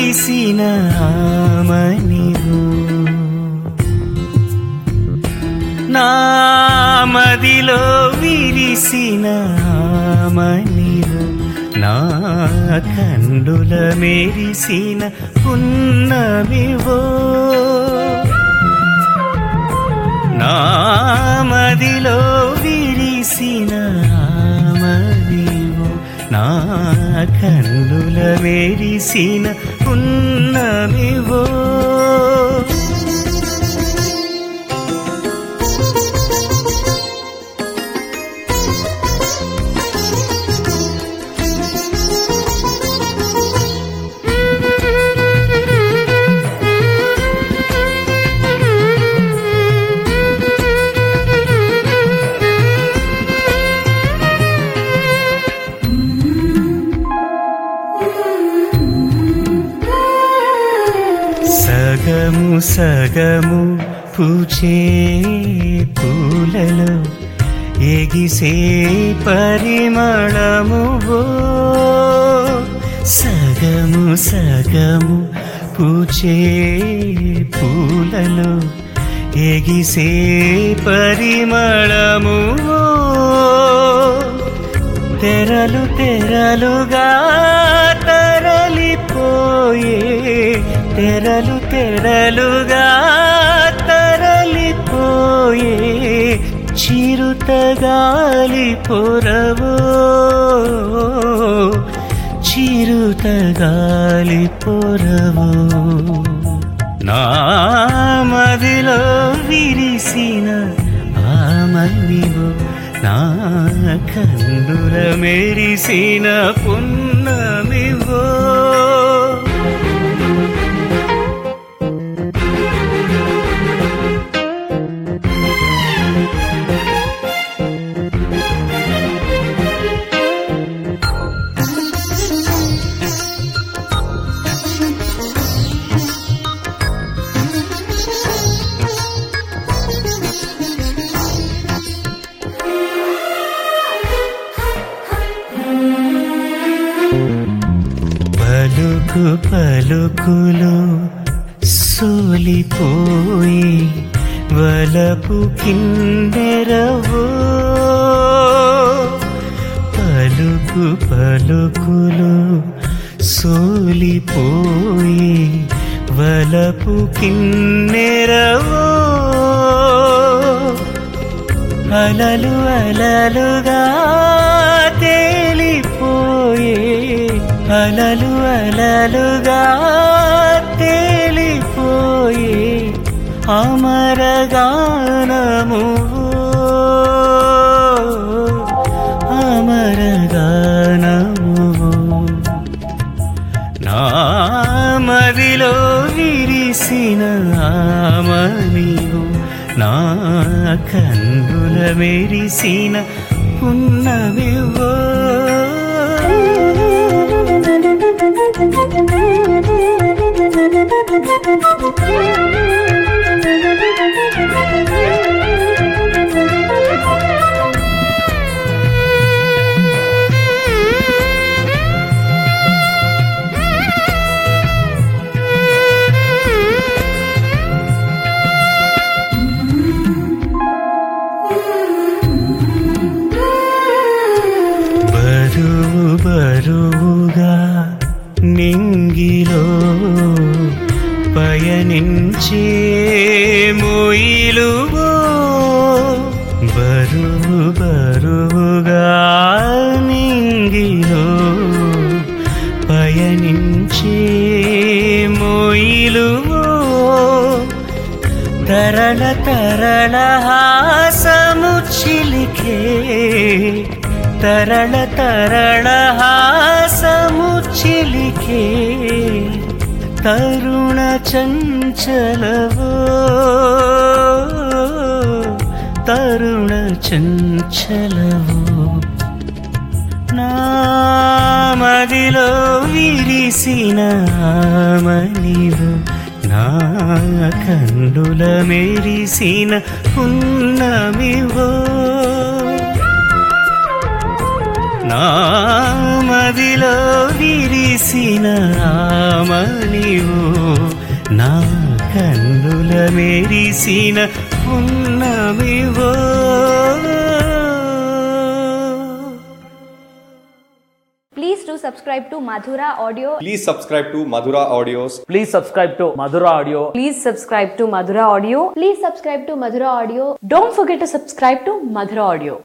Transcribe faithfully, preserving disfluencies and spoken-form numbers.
విరిసిన ఆమనివు నా మదిలో విరిసిన ఆమనివు నా కండుల మెరిసిన పున్నమివో నా మదిలో విరిసిన ఆమనివు నా కండుల మెరిసిన పున్నమివో సగము సగము పూచే పూలలో ఎగిసే పరిమళమువో సగము సగము పూచే పూలలో ఎగిసే పరిమళమువో తెరలు తెరలుగా తరలిపోయే తెరలు తెరలుగా తరలిపోయే చిరుతగాలి పొరవో చిరుతగాలి పొరవో నా మదిలో విరిసిన ఆమనివో నా కండుల మెరిసిన పున్నమివో పలుకు పలుకులు సోలిపోయి వలపు కిందెరవో పలుకు పలుకులు సోలిపోయి వలపు కిన్నెరవో అలలు అలలుగా తేలిపోయే అలలు అలలుగా తేలిపోయే అమరగానము అమరగానము నా మదిలో విరిసిన ఆమనివు నా కండుల మెరిసిన పున్నమివో బరువు బరువుగా నింగిలో పయనించే మొయిలువో బరువు బరువుగా నింగిలో పయనించే మొయిలువో తరళ తరళ హాసము చిలికే తరళ తరళ హాసము చిలికే తరుణ చంచలవో తరుణ చంచలవో నా మదిలో విరిసిన ఆమనివు నా కండుల మెరిసిన పున్నమివో నా మదిలో విరిసిన విరిసిన ఆమనివో నా కన్నుల మెరిసిన పున్నమివో. Please do subscribe to Madhura Audio. Please subscribe to Madhura Audios. Please subscribe to Madhura Audio. Please subscribe to Madhura Audio. Please subscribe to Madhura Audio. Don't forget to subscribe to Madhura Audio.